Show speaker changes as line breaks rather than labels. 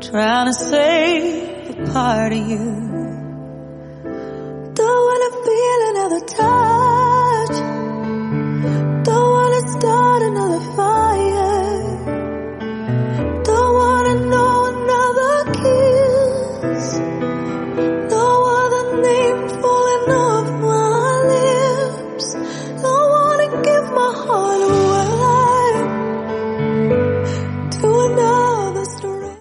trying to save a part of you. Don't wanna feel another time